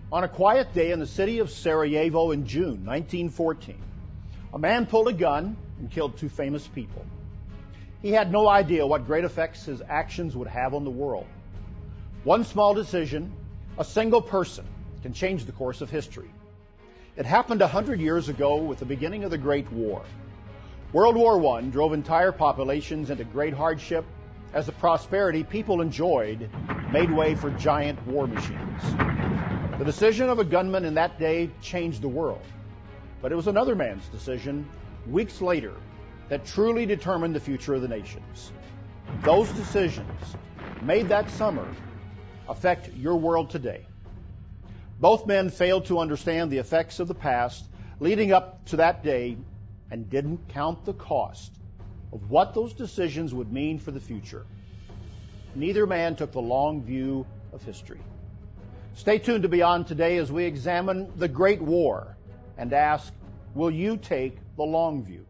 On a quiet day in the city of Sarajevo in June 1914, a man pulled a gun and killed two famous people. He had no idea what great effects his actions would have on the world. One small decision, a single person, can change the course of history. It happened 100 years ago with the beginning of the Great War. World War I drove entire populations into great hardship as the prosperity people enjoyed made way for giant war machines. The decision of a gunman in that day changed the world. But it was another man's decision weeks later that truly determined the future of the nations. Those decisions made that summer affect your world today. Both men failed to understand the effects of the past leading up to that day and didn't count the cost of what those decisions would mean for the future. Neither man took the long view of history. Stay tuned to Beyond Today as we examine the Great War and ask, will you take the long view?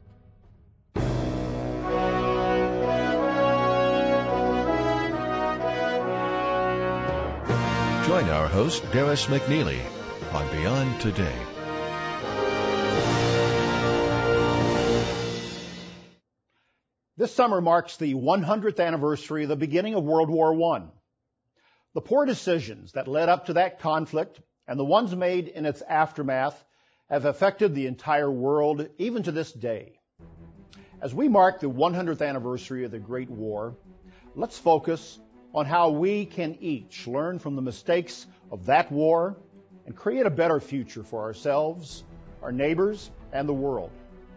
Join our host, Darris McNeely, on Beyond Today. This summer marks the 100th anniversary of the beginning of World War I. The poor decisions that led up to that conflict and the ones made in its aftermath have affected the entire world, even to this day. As we mark the 100th anniversary of the Great War, let's focus on how we can each learn from the mistakes of that war and create a better future for ourselves, our neighbors, and the world.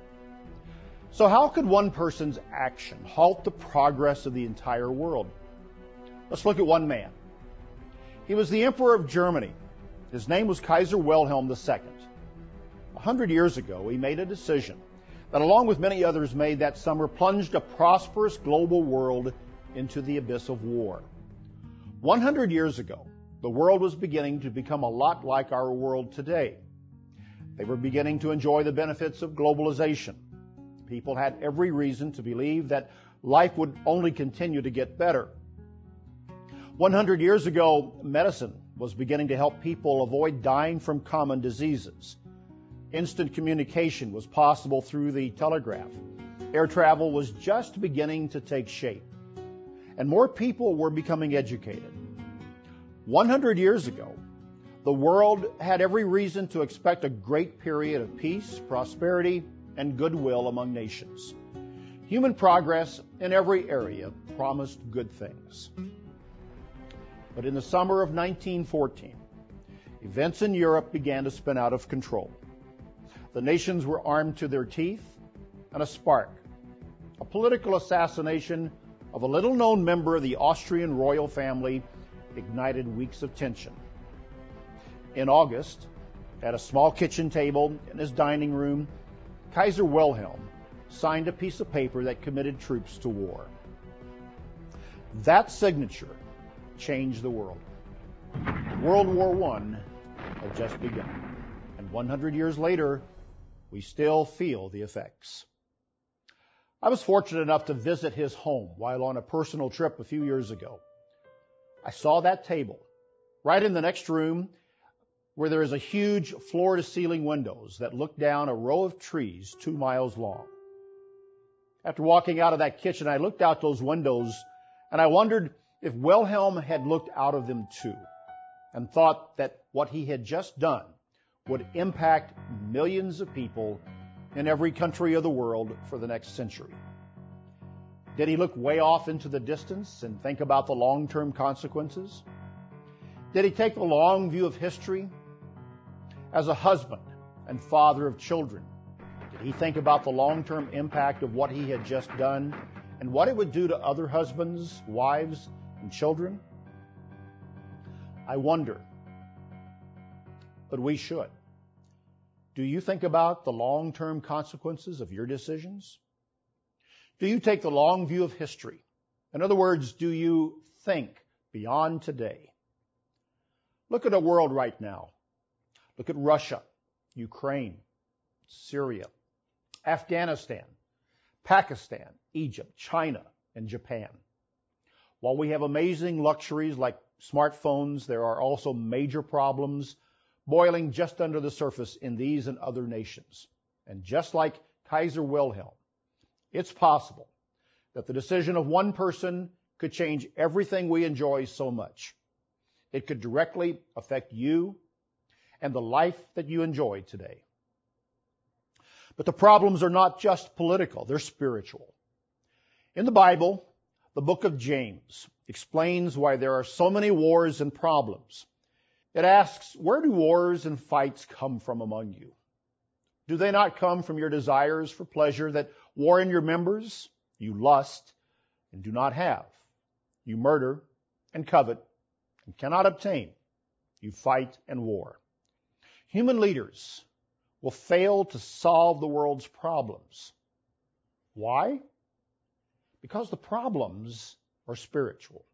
So how could one person's action halt the progress of the entire world? Let's look at one man. He was the Emperor of Germany. His name was Kaiser Wilhelm II. 100 years ago, he made a decision that, along with many others made that summer, plunged a prosperous global world into the abyss of war. 100 years ago, the world was beginning to become a lot like our world today. They were beginning to enjoy the benefits of globalization. People had every reason to believe that life would only continue to get better. 100 years ago, medicine was beginning to help people avoid dying from common diseases. Instant communication was possible through the telegraph. Air travel was just beginning to take shape. And more people were becoming educated. 100 years ago, the world had every reason to expect a great period of peace, prosperity, and goodwill among nations. Human progress in every area promised good things. But in the summer of 1914, events in Europe began to spin out of control. The nations were armed to their teeth, and a spark, a political assassination of a little-known member of the Austrian royal family, ignited weeks of tension. In August, at a small kitchen table in his dining room, Kaiser Wilhelm signed a piece of paper that committed troops to war. That signature changed the world. World War I had just begun, and 100 years later, we still feel the effects. I was fortunate enough to visit his home while on a personal trip a few years ago. I saw that table right in the next room where there is a huge floor-to-ceiling windows that look down a row of trees 2 miles long. After walking out of that kitchen, I looked out those windows and I wondered if Wilhelm had looked out of them too and thought that what he had just done would impact millions of people in every country of the world for the next century. Did he look way off into the distance and think about the long-term consequences? Did he take the long view of history? As a husband and father of children, did he think about the long-term impact of what he had just done and what it would do to other husbands, wives, and children? I wonder, but we should. Do you think about the long-term consequences of your decisions? Do you take the long view of history? In other words, do you think beyond today? Look at the world right now. Look at Russia, Ukraine, Syria, Afghanistan, Pakistan, Egypt, China, and Japan. While we have amazing luxuries like smartphones, there are also major problems boiling just under the surface in these and other nations. And just like Kaiser Wilhelm, it's possible that the decision of one person could change everything we enjoy so much. It could directly affect you and the life that you enjoy today. But the problems are not just political, they're spiritual. In the Bible, the book of James explains why there are so many wars and problems. It asks, where do wars and fights come from among you? Do they not come from your desires for pleasure that war in your members? You lust and do not have. You murder and covet and cannot obtain. You fight and war. Human leaders will fail to solve the world's problems. Why? Because the problems are spiritual.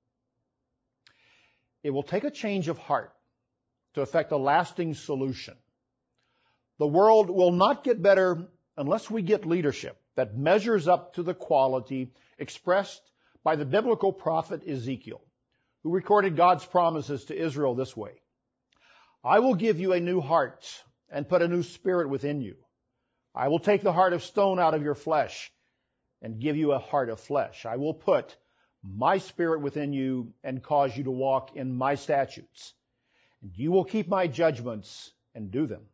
It will take a change of heart to effect a lasting solution. The world will not get better unless we get leadership that measures up to the quality expressed by the biblical prophet Ezekiel, who recorded God's promises to Israel this way. I will give you a new heart and put a new spirit within you. I will take the heart of stone out of your flesh and give you a heart of flesh. I will put my spirit within you and cause you to walk in my statutes. And you will keep my judgments and do them.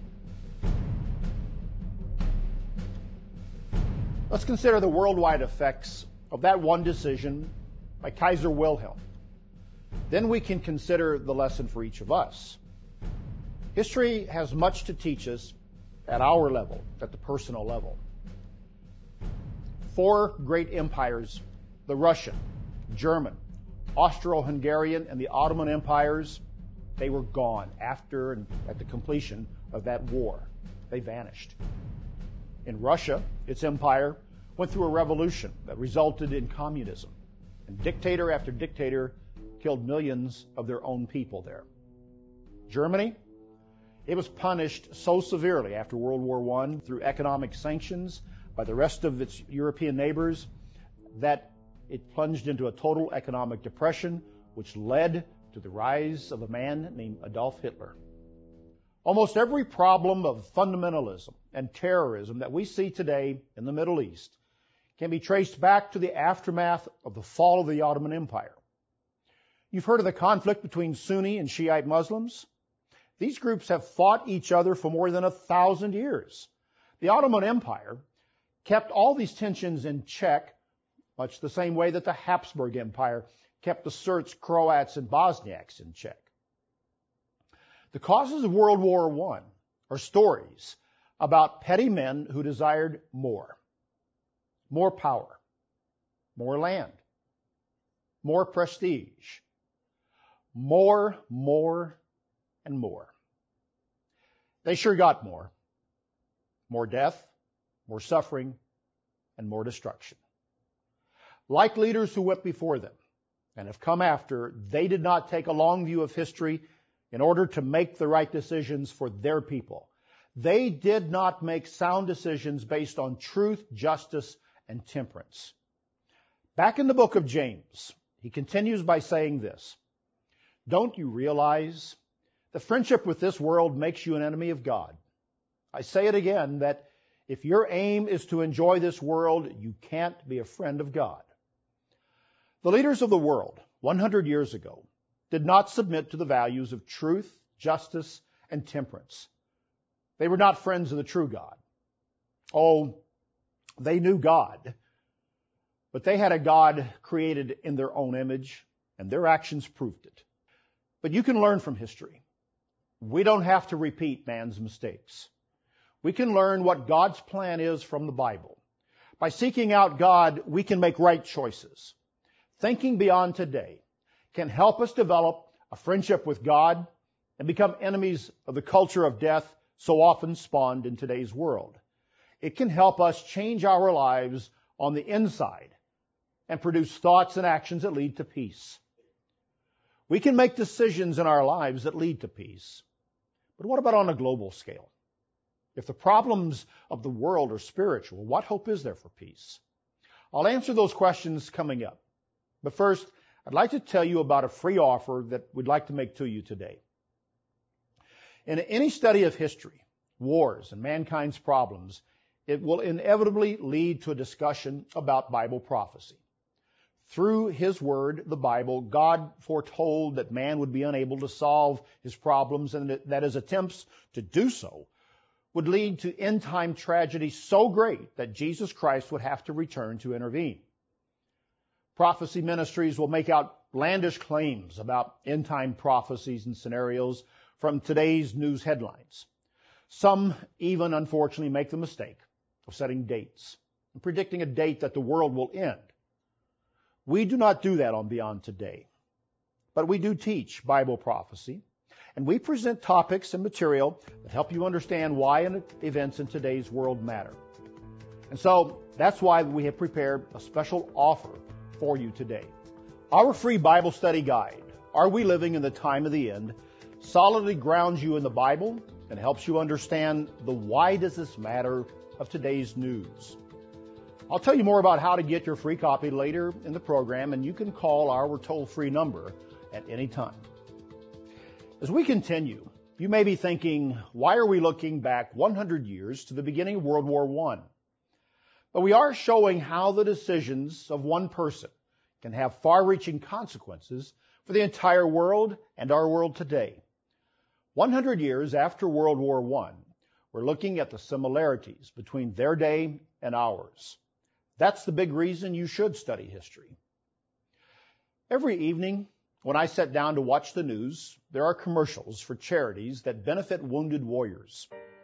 Let's consider the worldwide effects of that one decision by Kaiser Wilhelm. Then we can consider the lesson for each of us. History has much to teach us at our level, at the personal level. 4 great empires, the Russian, German, Austro-Hungarian, and the Ottoman empires, they were gone after and at the completion of that war. They vanished. In Russia, its empire went through a revolution that resulted in communism, and dictator after dictator killed millions of their own people there. Germany, it was punished so severely after World War I through economic sanctions by the rest of its European neighbors that it plunged into a total economic depression, which led to the rise of a man named Adolf Hitler. Almost every problem of fundamentalism and terrorism that we see today in the Middle East can be traced back to the aftermath of the fall of the Ottoman Empire. You've heard of the conflict between Sunni and Shiite Muslims. These groups have fought each other for more than 1,000 years. The Ottoman Empire kept all these tensions in check, much the same way that the Habsburg Empire kept the Serbs, Croats, and Bosniaks in check. The causes of World War I are stories about petty men who desired more power, more land, more prestige, more, and more. They sure got more. More death, more suffering, and more destruction. Like leaders who went before them and have come after, they did not take a long view of history in order to make the right decisions for their people. They did not make sound decisions based on truth, justice, and temperance. Back in the book of James, he continues by saying this, don't you realize that friendship with this world makes you an enemy of God? I say it again, that if your aim is to enjoy this world, you can't be a friend of God. The leaders of the world 100 years ago did not submit to the values of truth, justice, and temperance. They were not friends of the true God. Oh, they knew God, but they had a God created in their own image, and their actions proved it. But you can learn from history. We don't have to repeat man's mistakes. We can learn what God's plan is from the Bible. By seeking out God, we can make right choices. Thinking beyond today can help us develop a friendship with God and become enemies of the culture of death so often spawned in today's world. It can help us change our lives on the inside and produce thoughts and actions that lead to peace. We can make decisions in our lives that lead to peace. But what about on a global scale? If the problems of the world are spiritual, what hope is there for peace? I'll answer those questions coming up. But first, I'd like to tell you about a free offer that we'd like to make to you today. In any study of history, wars, and mankind's problems, it will inevitably lead to a discussion about Bible prophecy. Through His Word, the Bible, God foretold that man would be unable to solve his problems and that his attempts to do so would lead to end-time tragedy so great that Jesus Christ would have to return to intervene. Prophecy ministries will make outlandish claims about end-time prophecies and scenarios from today's news headlines. Some even, unfortunately, make the mistake of setting dates and predicting a date that the world will end. We do not do that on Beyond Today, but we do teach Bible prophecy, and we present topics and material that help you understand why events in today's world matter. And so that's why we have prepared a special offer for you today. Our free Bible study guide, Are We Living in the Time of the End?, solidly grounds you in the Bible and helps you understand the why does this matter of today's news. I'll tell you more about how to get your free copy later in the program, and you can call our toll-free number at any time. As we continue, you may be thinking, why are we looking back 100 years to the beginning of World War I? But we are showing how the decisions of one person can have far-reaching consequences for the entire world and our world today. 100 years after World War I, we're looking at the similarities between their day and ours. That's the big reason you should study history. Every evening, when I sit down to watch the news, there are commercials for charities that benefit wounded warriors.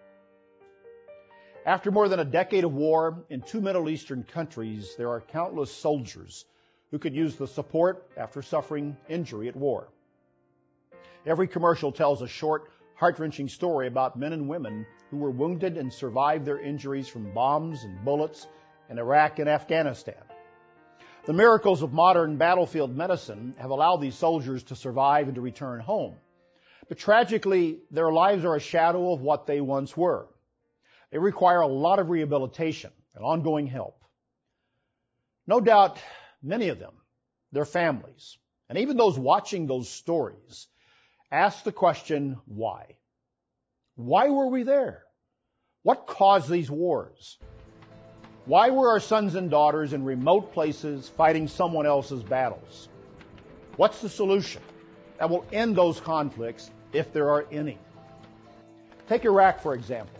After more than a decade of war in 2 Middle Eastern countries, there are countless soldiers who could use the support after suffering injury at war. Every commercial tells a short, heart-wrenching story about men and women who were wounded and survived their injuries from bombs and bullets in Iraq and Afghanistan. The miracles of modern battlefield medicine have allowed these soldiers to survive and to return home. But tragically, their lives are a shadow of what they once were. They require a lot of rehabilitation and ongoing help. No doubt, many of them, their families, and even those watching those stories, ask the question, why? Why were we there? What caused these wars? Why were our sons and daughters in remote places fighting someone else's battles? What's the solution that will end those conflicts if there are any? Take Iraq, for example.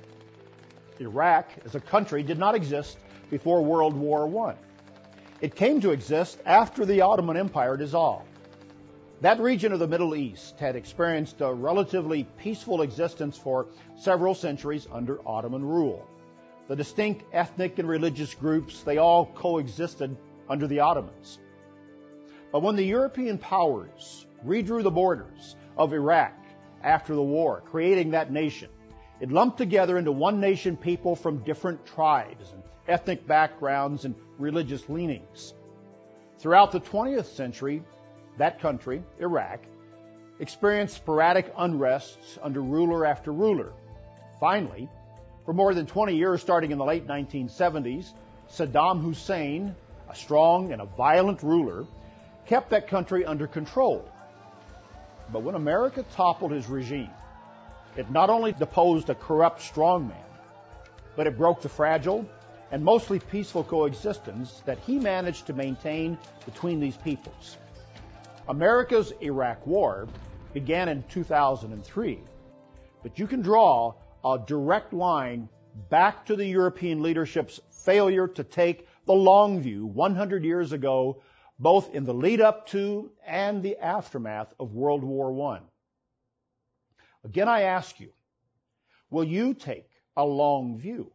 Iraq, as a country, did not exist before World War I. It came to exist after the Ottoman Empire dissolved. That region of the Middle East had experienced a relatively peaceful existence for several centuries under Ottoman rule. The distinct ethnic and religious groups, they all coexisted under the Ottomans. But when the European powers redrew the borders of Iraq after the war, creating that nation, it lumped together into one nation people from different tribes and ethnic backgrounds and religious leanings. Throughout the 20th century, that country, Iraq, experienced sporadic unrests under ruler after ruler. Finally, for more than 20 years, starting in the late 1970s, Saddam Hussein, a strong and a violent ruler, kept that country under control. But when America toppled his regime, it not only deposed a corrupt strongman, but it broke the fragile and mostly peaceful coexistence that he managed to maintain between these peoples. America's Iraq War began in 2003, but you can draw a direct line back to the European leadership's failure to take the long view 100 years ago, both in the lead up to and the aftermath of World War I. Again, I ask you, will you take a long view?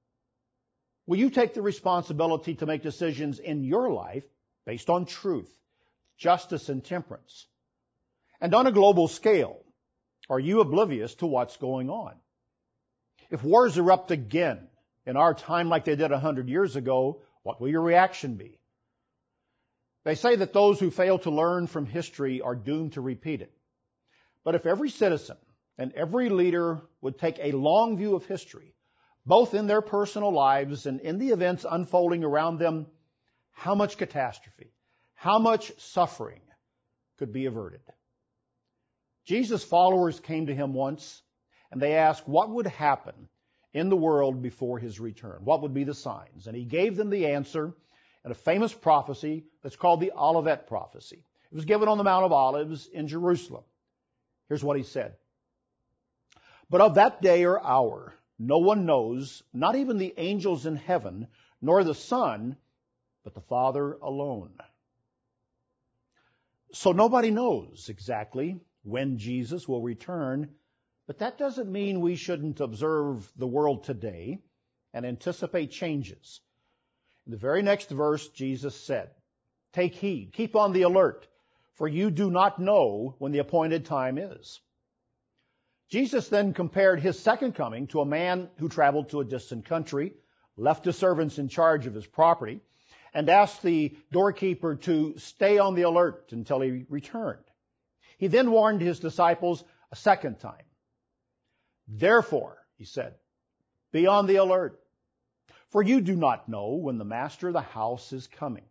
Will you take the responsibility to make decisions in your life based on truth, justice, and temperance? And on a global scale, are you oblivious to what's going on? If wars erupt again in our time like they did 100 years ago, what will your reaction be? They say that those who fail to learn from history are doomed to repeat it. But if every citizen and every leader would take a long view of history, both in their personal lives and in the events unfolding around them, how much catastrophe, how much suffering could be averted? Jesus' followers came to him once, and they asked what would happen in the world before his return. What would be the signs? And he gave them the answer in a famous prophecy that's called the Olivet prophecy. It was given on the Mount of Olives in Jerusalem. Here's what he said. But of that day or hour, no one knows, not even the angels in heaven, nor the Son, but the Father alone. So nobody knows exactly when Jesus will return, but that doesn't mean we shouldn't observe the world today and anticipate changes. In the very next verse, Jesus said, "Take heed, keep on the alert, for you do not know when the appointed time is." Jesus then compared his second coming to a man who traveled to a distant country, left his servants in charge of his property, and asked the doorkeeper to stay on the alert until he returned. He then warned his disciples a second time. "Therefore," he said, "be on the alert, for you do not know when the master of the house is coming."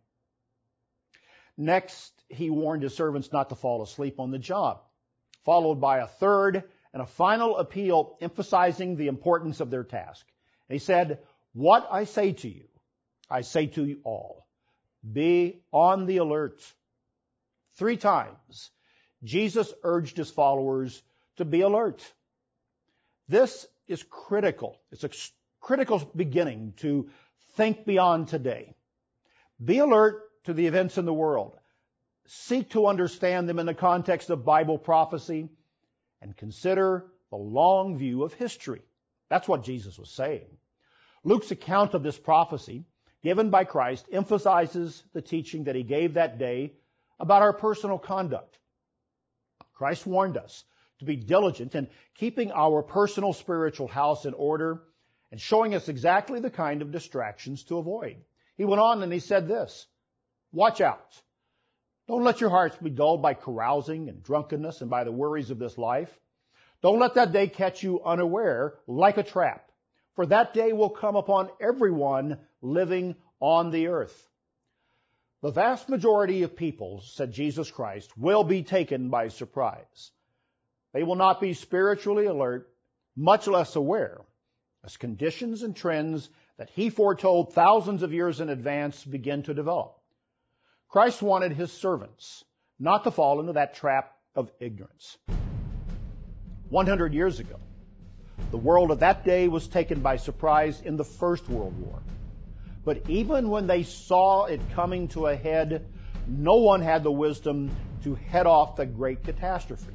Next, he warned his servants not to fall asleep on the job, followed by a third and a final appeal emphasizing the importance of their task. And he said, "What I say to you, I say to you all, be on the alert." 3 times, Jesus urged his followers to be alert. This is critical. It's a critical beginning to think beyond today. Be alert to the events in the world. Seek to understand them in the context of Bible prophecy and consider the long view of history. That's what Jesus was saying. Luke's account of this prophecy given by Christ emphasizes the teaching that he gave that day about our personal conduct. Christ warned us to be diligent in keeping our personal spiritual house in order and showing us exactly the kind of distractions to avoid. He went on and he said this, "Watch out. Don't let your hearts be dulled by carousing and drunkenness and by the worries of this life. Don't let that day catch you unaware like a trap, for that day will come upon everyone living on the earth." The vast majority of people, said Jesus Christ, will be taken by surprise. They will not be spiritually alert, much less aware, as conditions and trends that he foretold thousands of years in advance begin to develop. Christ wanted his servants not to fall into that trap of ignorance. 100 years ago, the world of that day was taken by surprise in the First World War. But even when they saw it coming to a head, no one had the wisdom to head off the great catastrophe.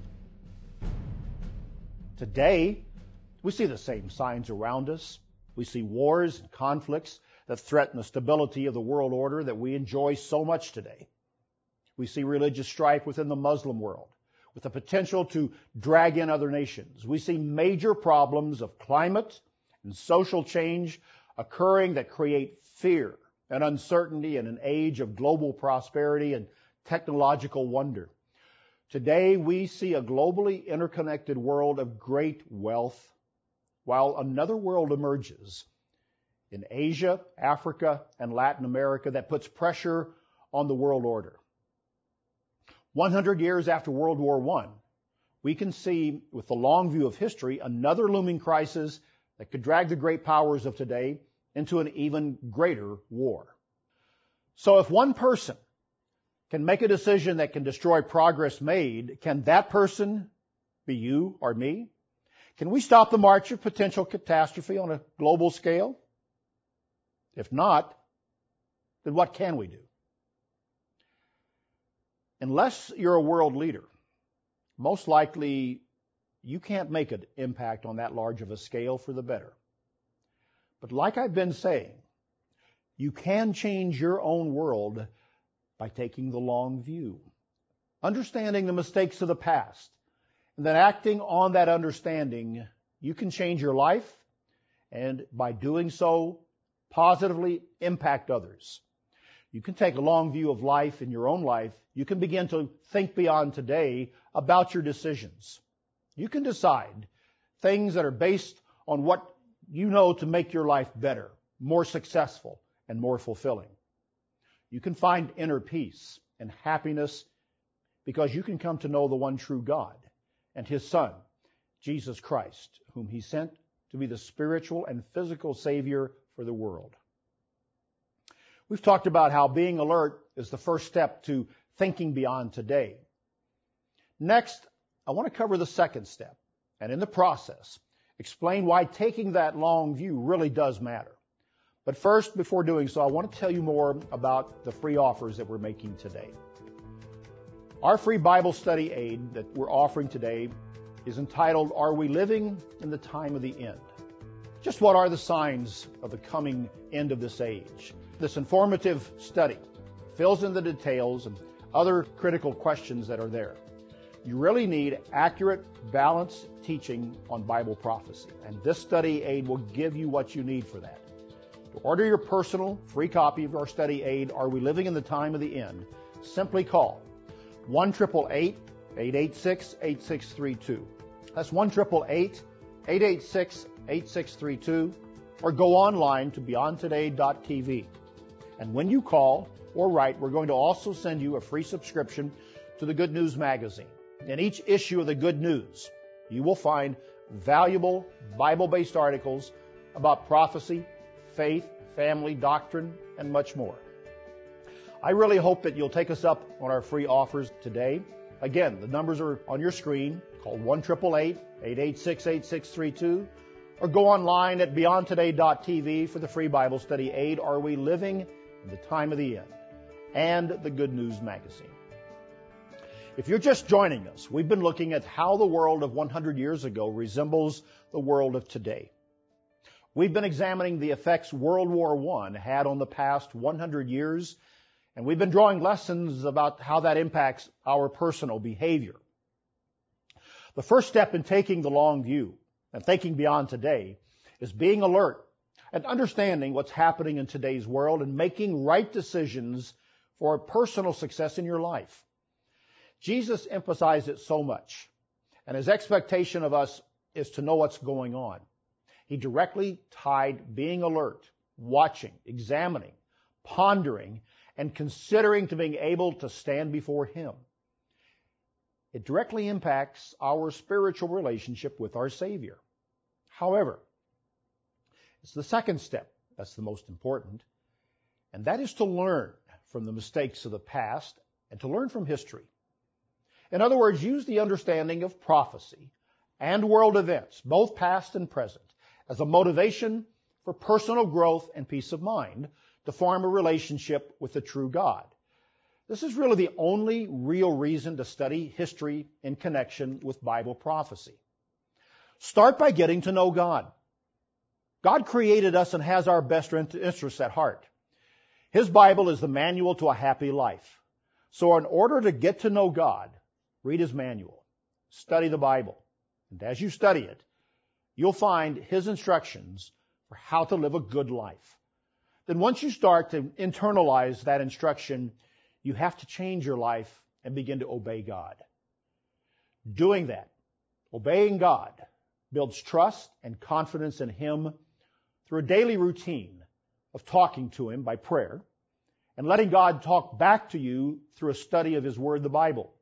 Today, we see the same signs around us. We see wars and conflicts that threaten the stability of the world order that we enjoy so much today. We see religious strife within the Muslim world, with the potential to drag in other nations. We see major problems of climate and social change occurring that create fear and uncertainty in an age of global prosperity and technological wonder. Today, we see a globally interconnected world of great wealth, while another world emerges in Asia, Africa, and Latin America that puts pressure on the world order. 100 years after World War I, we can see, with the long view of history, another looming crisis that could drag the great powers of today into an even greater war. So if one person can make a decision that can destroy progress made, can that person be you or me? Can we stop the march of potential catastrophe on a global scale? If not, then what can we do? Unless you're a world leader, most likely you can't make an impact on that large of a scale for the better. But like I've been saying, you can change your own world by taking the long view, understanding the mistakes of the past, and then acting on that understanding. You can change your life, and by doing so, positively impact others. You can take a long view of life in your own life. You can begin to think beyond today about your decisions. You can decide things that are based on what you know to make your life better, more successful, and more fulfilling. You can find inner peace and happiness because you can come to know the one true God and His Son, Jesus Christ, whom He sent to be the spiritual and physical Savior for the world. We've talked about how being alert is the first step to thinking beyond today. Next, I want to cover the second step, and in the process, explain why taking that long view really does matter. But first, before doing so, I want to tell you more about the free offers that we're making today. Our free Bible study aid that we're offering today is entitled, Are We Living in the Time of the End? Just what are the signs of the coming end of this age? This informative study fills in the details and other critical questions that are there. You really need accurate, balanced teaching on Bible prophecy, and this study aid will give you what you need for that. To order your personal free copy of our study aid, Are We Living in the Time of the End? Simply call 1-888-886-8632. That's 1-888-886-8632, or go online to beyondtoday.tv. And when you call or write, we're going to also send you a free subscription to the Good News magazine. In each issue of the Good News, you will find valuable Bible-based articles about prophecy, faith, family, doctrine, and much more. I really hope that you'll take us up on our free offers today. Again, the numbers are on your screen. Call 1-888-886-8632, or go online at beyondtoday.tv for the free Bible study aid, Are We Living in the Time of the End? And the Good News magazine. If you're just joining us, we've been looking at how the world of 100 years ago resembles the world of today. We've been examining the effects World War I had on the past 100 years, and we've been drawing lessons about how that impacts our personal behavior. The first step in taking the long view and thinking beyond today is being alert and understanding what's happening in today's world and making right decisions for personal success in your life. Jesus emphasized it so much, and His expectation of us is to know what's going on. He directly tied being alert, watching, examining, pondering, and considering to being able to stand before Him. It directly impacts our spiritual relationship with our Savior. However, it's the second step that's the most important, and that is to learn from the mistakes of the past and to learn from history. In other words, use the understanding of prophecy and world events, both past and present, as a motivation for personal growth and peace of mind to form a relationship with the true God. This is really the only real reason to study history in connection with Bible prophecy. Start by getting to know God. God created us and has our best interests at heart. His Bible is the manual to a happy life. So in order to get to know God, read His manual, study the Bible, and as you study it, you'll find His instructions for how to live a good life. Then once you start to internalize that instruction, you have to change your life and begin to obey God. Doing that, obeying God, builds trust and confidence in Him through a daily routine of talking to Him by prayer and letting God talk back to you through a study of His Word, the Bible.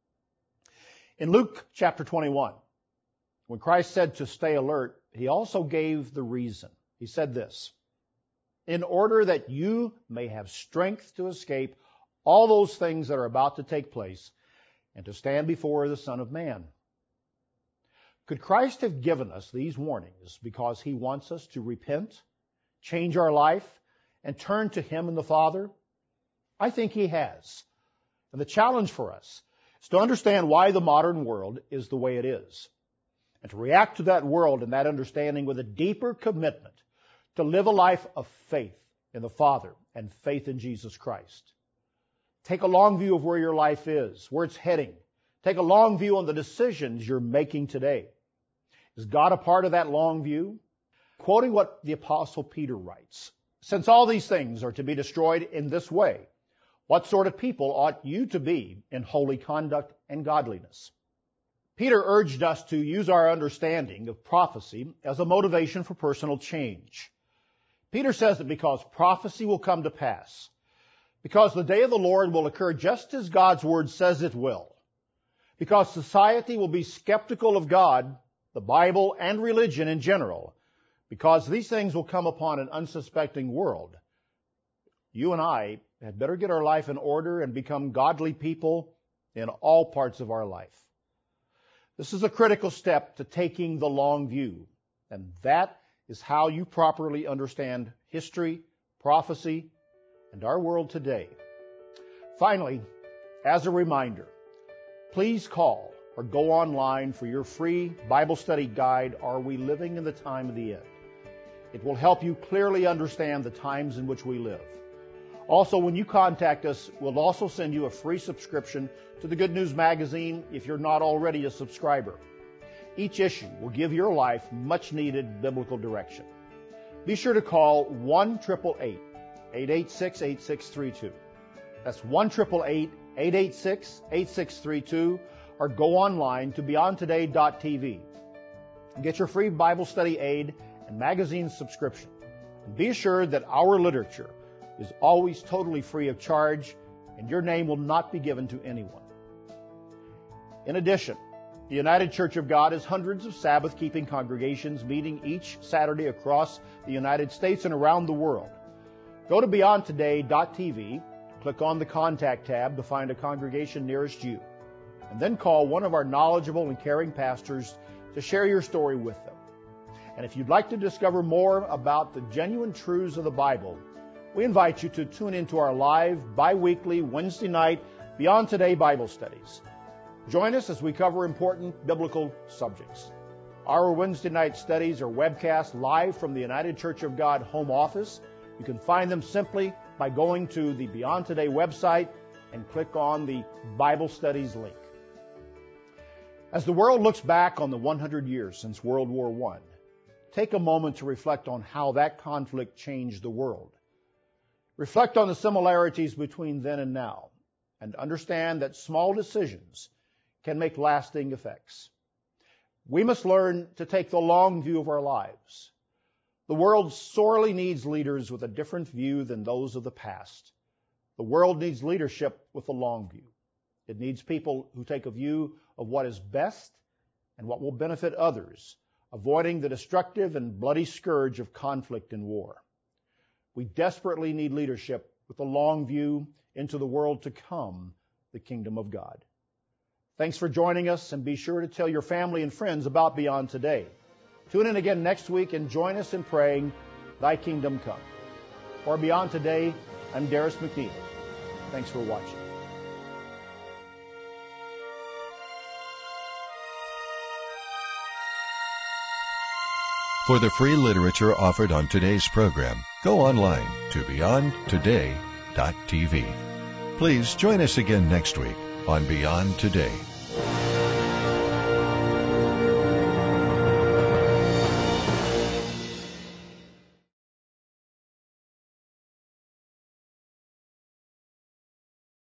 In Luke chapter 21, when Christ said to stay alert, He also gave the reason. He said this, in order that you may have strength to escape all those things that are about to take place and to stand before the Son of Man. Could Christ have given us these warnings because He wants us to repent, change our life, and turn to Him and the Father? I think He has. And the challenge for us is to understand why the modern world is the way it is, and to react to that world and that understanding with a deeper commitment to live a life of faith in the Father and faith in Jesus Christ. Take a long view of where your life is, where it's heading. Take a long view on the decisions you're making today. Is God a part of that long view? Quoting what the Apostle Peter writes, since all these things are to be destroyed in this way, what sort of people ought you to be in holy conduct and godliness? Peter urged us to use our understanding of prophecy as a motivation for personal change. Peter says that because prophecy will come to pass, because the day of the Lord will occur just as God's Word says it will, Because society will be skeptical of God, the Bible, and religion in general, because these things will come upon an unsuspecting world. You and I had better get our life in order and become godly people in all parts of our life. This is a critical step to taking the long view, and that is how you properly understand history, prophecy, and our world today. Finally, as a reminder, please call or go online for your free Bible study guide, Are We Living in the Time of the End? It will help you clearly understand the times in which we live. Also, when you contact us, we'll also send you a free subscription to the Good News Magazine if you're not already a subscriber. Each issue will give your life much-needed biblical direction. Be sure to call 1-888-886-8632. That's 1-888-886-8632, or go online to beyondtoday.tv. Get your free Bible study aid and magazine subscription. And be assured that our literature is always totally free of charge, and your name will not be given to anyone. In addition, the United Church of God has hundreds of Sabbath-keeping congregations meeting each Saturday across the United States and around the world. Go to beyondtoday.tv, click on the Contact tab to find a congregation nearest you, and then call one of our knowledgeable and caring pastors to share your story with them. And if you'd like to discover more about the genuine truths of the Bible, we invite you to tune into our live, bi-weekly, Wednesday night Beyond Today Bible studies. Join us as we cover important biblical subjects. Our Wednesday night studies are webcast live from the United Church of God home office. You can find them simply by going to the Beyond Today website and click on the Bible Studies link. As the world looks back on the 100 years since World War I, take a moment to reflect on how that conflict changed the world. Reflect on the similarities between then and now, and understand that small decisions can make lasting effects. We must learn to take the long view of our lives. The world sorely needs leaders with a different view than those of the past. The world needs leadership with a long view. It needs people who take a view of what is best and what will benefit others, avoiding the destructive and bloody scourge of conflict and war. We desperately need leadership with a long view into the world to come, the kingdom of God. Thanks for joining us, and be sure to tell your family and friends about Beyond Today. Tune in again next week and join us in praying, Thy Kingdom Come. For Beyond Today, I'm Darris McNeely. Thanks for watching. For the free literature offered on today's program, go online to beyondtoday.tv. Please join us again next week on Beyond Today.